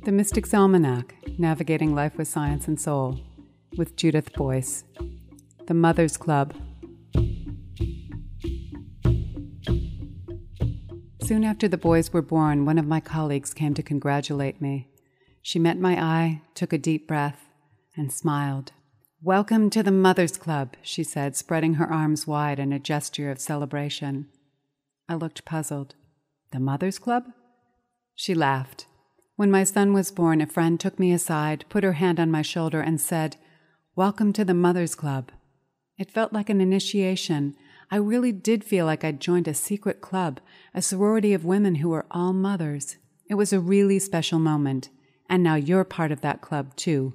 The Mystic's Almanac, Navigating Life with Science and Soul, with Judith Boyce. The Mother's Club. Soon after the boys were born, one of my colleagues came to congratulate me. She met my eye, took a deep breath, and smiled. "Welcome to the Mother's Club," she said, spreading her arms wide in a gesture of celebration. I looked puzzled. "The Mother's Club?" She laughed. When my son was born, a friend took me aside, put her hand on my shoulder, and said, "Welcome to the Mother's Club." It felt like an initiation. I really did feel like I'd joined a secret club, a sorority of women who were all mothers. It was a really special moment, and now you're part of that club, too.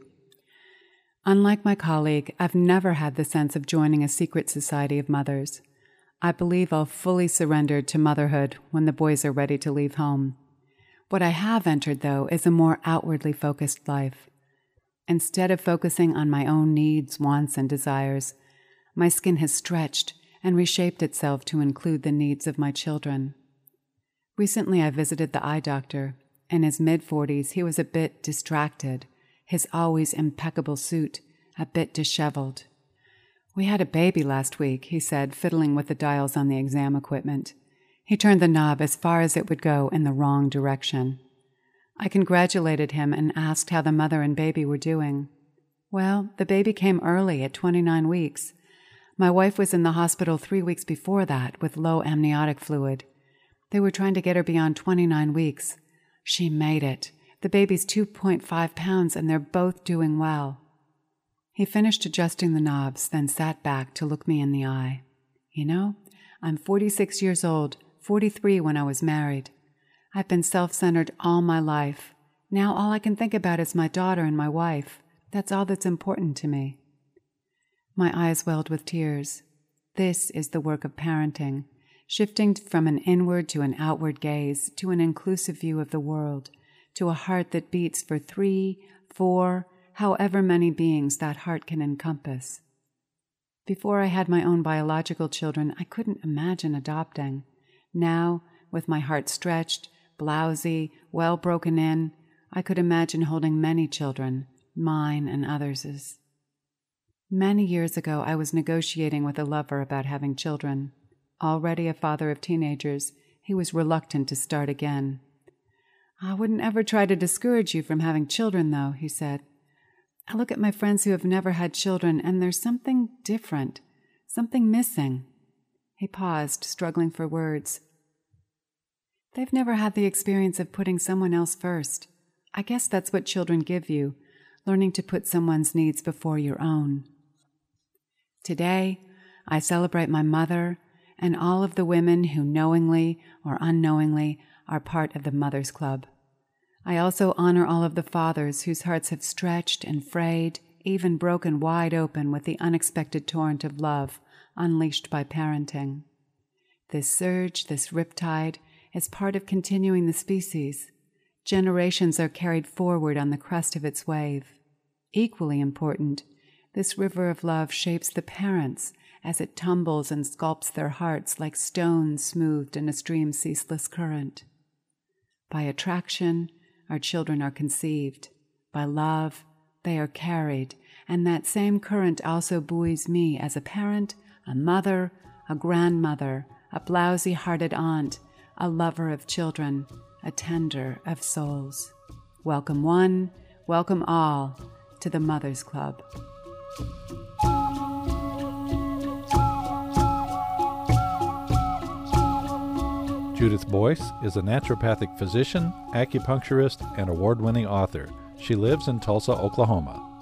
Unlike my colleague, I've never had the sense of joining a secret society of mothers. I believe I'll fully surrender to motherhood when the boys are ready to leave home. What I have entered, though, is a more outwardly focused life. Instead of focusing on my own needs, wants, and desires, my skin has stretched and reshaped itself to include the needs of my children. Recently, I visited the eye doctor. In his mid-40s, he was a bit distracted, his always impeccable suit a bit disheveled. "We had a baby last week," he said, fiddling with the dials on the exam equipment. He turned the knob as far as it would go in the wrong direction. I congratulated him and asked how the mother and baby were doing. "Well, the baby came early at 29 weeks. My wife was in the hospital 3 weeks before that with low amniotic fluid. They were trying to get her beyond 29 weeks. She made it. The baby's 2.5 pounds and they're both doing well." He finished adjusting the knobs, then sat back to look me in the eye. "You know, I'm 46 years old, 43 when I was married. I've been self-centered all my life. Now all I can think about is my daughter and my wife. That's all that's important to me." My eyes welled with tears. This is the work of parenting, shifting from an inward to an outward gaze, to an inclusive view of the world, to a heart that beats for 3, 4, however many beings that heart can encompass. Before I had my own biological children, I couldn't imagine adopting. Now, with my heart stretched, blousy, well broken in, I could imagine holding many children, mine and others'. Many years ago, I was negotiating with a lover about having children. Already a father of teenagers, he was reluctant to start again. "I wouldn't ever try to discourage you from having children, though," he said. "I look at my friends who have never had children, and there's something different, something missing." He paused, struggling for words. "They've never had the experience of putting someone else first. I guess that's what children give you, learning to put someone's needs before your own." Today, I celebrate my mother and all of the women who knowingly or unknowingly are part of the Mother's Club. I also honor all of the fathers whose hearts have stretched and frayed, even broken wide open with the unexpected torrent of love unleashed by parenting. This surge, this riptide, is part of continuing the species. Generations are carried forward on the crest of its wave. Equally important, this river of love shapes the parents as it tumbles and sculpts their hearts like stones smoothed in a stream's ceaseless current. By attraction, our children are conceived. By love, they are carried, and that same current also buoys me as a parent, a mother, a grandmother, a blousy-hearted aunt, a lover of children, a tender of souls. Welcome one, welcome all to the Mother's Club. Judith Boyce is a naturopathic physician, acupuncturist, and award-winning author. She lives in Tulsa, Oklahoma.